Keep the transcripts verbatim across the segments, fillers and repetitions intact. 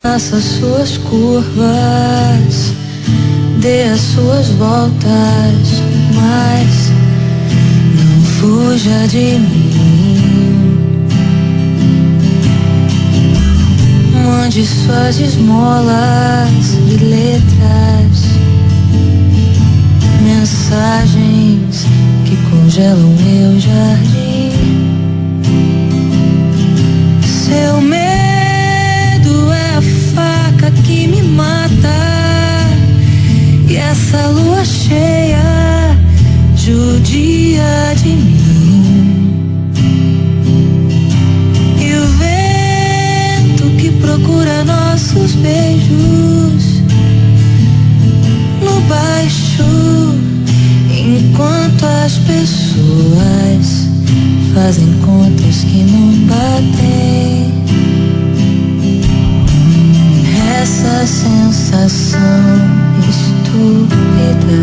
Faça suas curvas, dê as suas voltas, mas não fuja de mim. Mande suas esmolas de letras, mensagens que congelam meu jardim. Seu medo é a faca que me mata, e essa lua cheia judia de mim. E o vento que procura nossos beijos no baixo, enquanto as pessoas fazem contas que não batem. Essa sensação estúpida,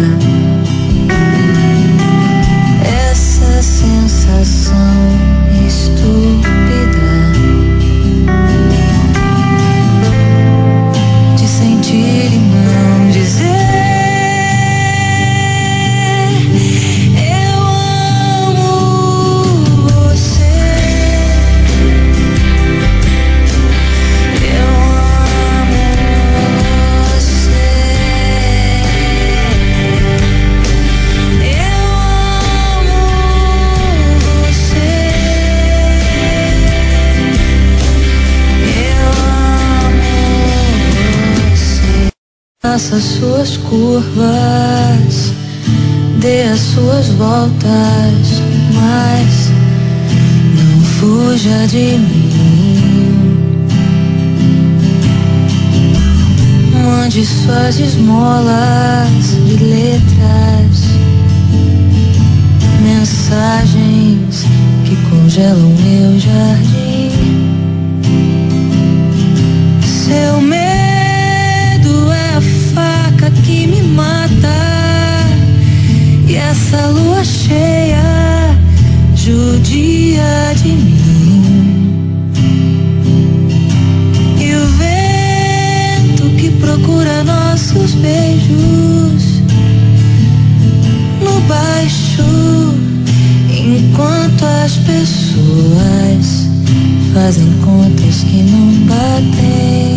essa sensação estúpida de sentir e não dizer. Faça suas curvas, dê as suas voltas, mas não fuja de mim. Mande suas esmolas de letras, mensagens que congelam meu jardim. Seu medo que me mata, e essa lua cheia judia de mim. E o vento que procura nossos beijos no baixo, enquanto as pessoas fazem contas que não batem.